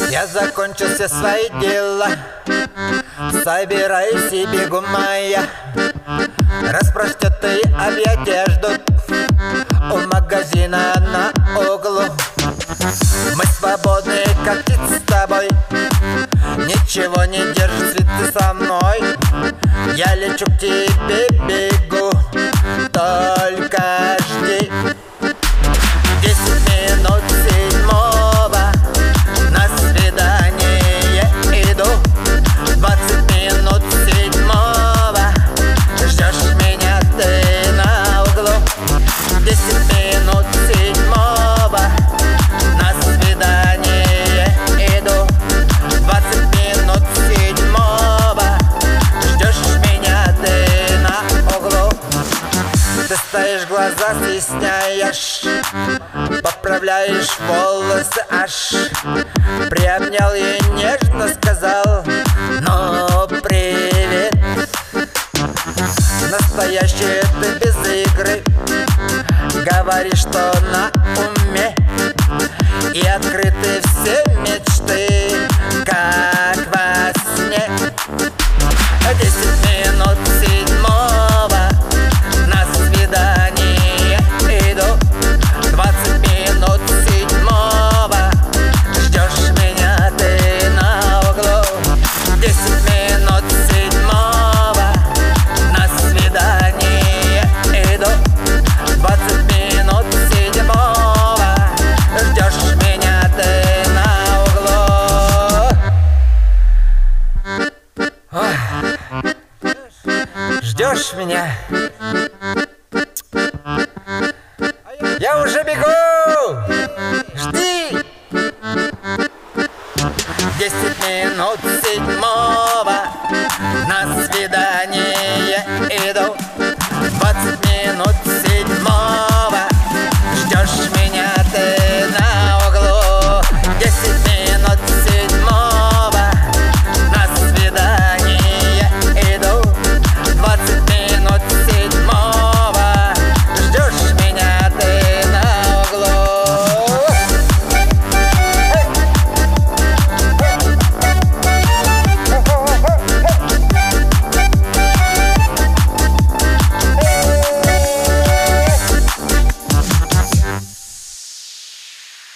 Я закончил все свои дела, собираюсь и бегу моя. Распростертые объятия ждут у магазина на углу. Мы свободны, как птицы с тобой, ничего не держит, ведь ты со мной. Я лечу к тебе, бегу, только жди. 10 минут седьмого, на свидание иду. 20 минут седьмого, ждешь меня ты на углу. 10 минут седьмого, на свидание иду. 20 минут седьмого, ждешь меня ты на углу. Ты стоишь, глаза стесняешь, поправляешь волосы аж. Приобнял и нежно сказал: ну, привет. Настоящий ты без игры, говоришь, что на уме, и открыты все мечты, как во сне. 10 минут седьмого, на свидание иду. 20 минут седьмого, ждешь меня ты на углу. 10 минут седьмого, на свидание иду. 20 минут седьмого, ждешь меня ты на углу. Ой. Ждешь меня? Я уже бегу! Жди! 10 минут